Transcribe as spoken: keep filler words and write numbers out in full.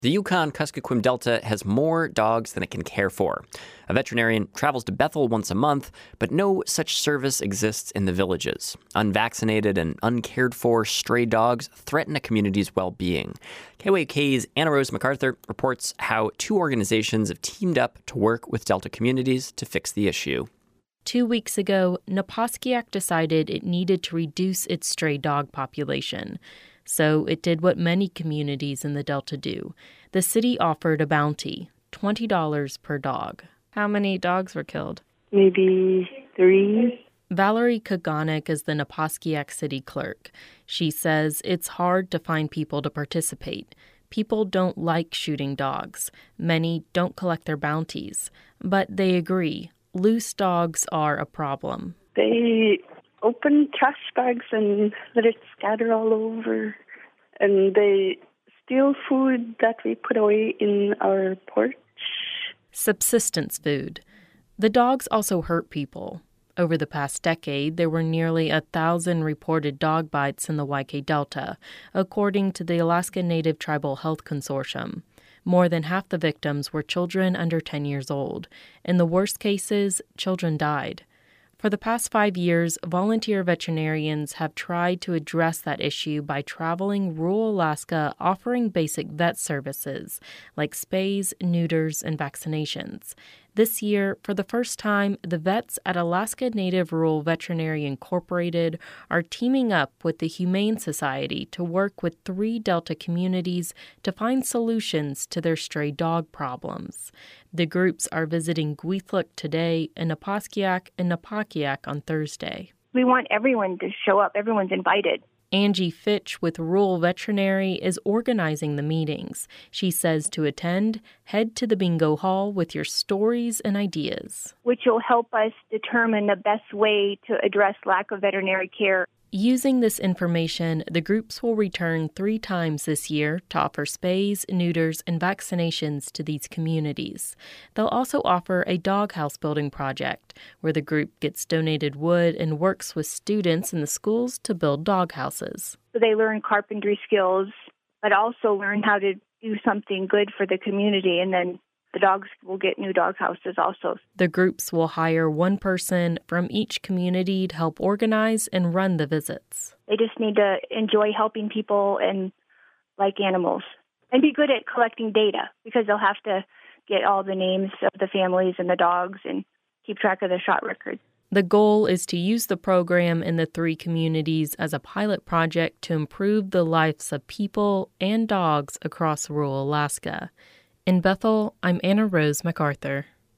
The Yukon-Kuskokwim Delta has more dogs than it can care for. A veterinarian travels to Bethel once a month, but no such service exists in the villages. Unvaccinated and uncared for stray dogs threaten a community's well-being. K Y K's Anna Rose MacArthur reports how two organizations have teamed up to work with Delta communities to fix the issue. Two weeks ago, Napaskiak decided it needed to reduce its stray dog population. So it did what many communities in the Delta do. The city offered a bounty, twenty dollars per dog. How many dogs were killed? Maybe three. Valerie Kaganek is the Napaskiak city clerk. She says it's hard to find people to participate. People don't like shooting dogs. Many don't collect their bounties. But they agree, loose dogs are a problem. They open trash bags and let it scatter all over. And they steal food that we put away in our porch. Subsistence food. The dogs also hurt people. Over the past decade, there were nearly a thousand reported dog bites in the Y K Delta, according to the Alaska Native Tribal Health Consortium. More than half the victims were children under ten years old. In the worst cases, children died. For the past five years, volunteer veterinarians have tried to address that issue by traveling rural Alaska offering basic vet services like spays, neuters, and vaccinations. This year, for the first time, the vets at Alaska Native Rural Veterinary Incorporated are teaming up with the Humane Society to work with three Delta communities to find solutions to their stray dog problems. The groups are visiting Gweethluk today and Napaskiak and Napakiak on Thursday. We want everyone to show up. Everyone's invited. Angie Fitch with Rural Veterinary is organizing the meetings. She says to attend, head to the bingo hall with your stories and ideas, which will help us determine the best way to address lack of veterinary care. Using this information, the groups will return three times this year to offer spays, neuters, and vaccinations to these communities. They'll also offer a doghouse building project, where the group gets donated wood and works with students in the schools to build doghouses. So they learn carpentry skills, but also learn how to do something good for the community, and then the dogs will get new dog houses also. The groups will hire one person from each community to help organize and run the visits. They just need to enjoy helping people and like animals and be good at collecting data, because they'll have to get all the names of the families and the dogs and keep track of the shot record. The goal is to use the program in the three communities as a pilot project to improve the lives of people and dogs across rural Alaska. In Bethel, I'm Anna Rose MacArthur.